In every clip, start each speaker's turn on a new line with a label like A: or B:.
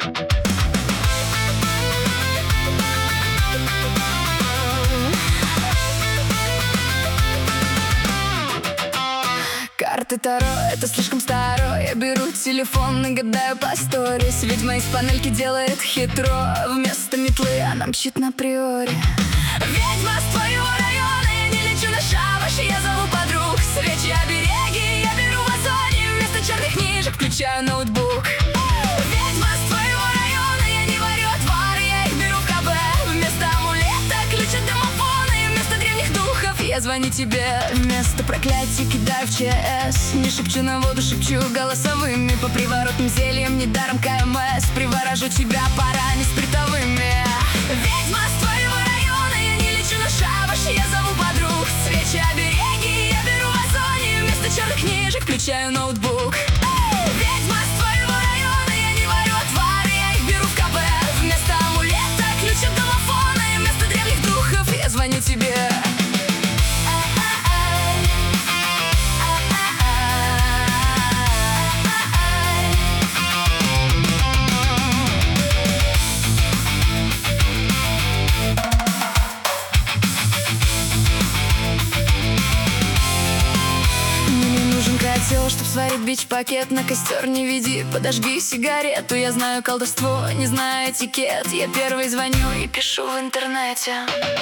A: Карты Таро, это слишком старо. Я беру телефон и гадаю по сторис. Ведьма из панельки делает хитро. Вместо метлы она мчит на приоре. Ведьма с твоего района, я не лечу на шабаш. Я зову подруг, свечи, обереги я беру в озоне. Вместо черных книжек включаю ноутбук. Ведьма с твоего района, я не варю отвары. Я их беру в КБ. Вместо амулета ключ от домофона. И вместо древних духов я звоню тебе. Вместо проклятий кидаю в ЧС. Не шепчу на воду, шепчу голосовыми. По приворотным зельям, недаром КМС. Приворожу тебя парами спиртовыми. Ведьма с твоего района, я не лечу на шабаш. Я зову подруг, свечи, обереги я беру в озоне. Вместо черных книжек включаю ноутбук. Ведьма с твоего района, я не варю отвары. Я их беру в КБ. Вместо амулета ключ от домофона. И вместо древних духов я звоню тебе. Котел, чтоб сварить бич-пакет, на костер не веди, подожги сигарету. Я знаю колдовство, не знаю этикет. Я первый звоню и пишу в интернете.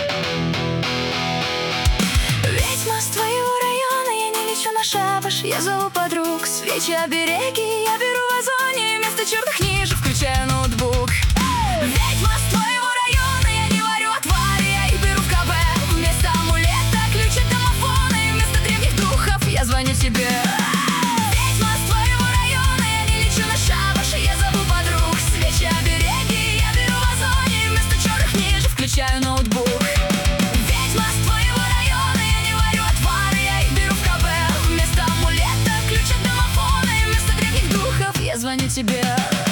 A: Ведьма с твоего района, я не лечу на шабаш. Я зову подруг, свечи, обереги я беру в озоне. Вместо черных книжек включаю ноутбук. Ведьма с твоего района, я не варю отвары. Я их беру в КБ. Вместо амулета ключ от домофона. И вместо древних духов я звоню тебе. Включаю ноутбук. Ведьма с твоего района, я не варю отвары. Я их беру в КБ. Вместо амулета ключ от домофона. И вместо древних духов я звоню тебе.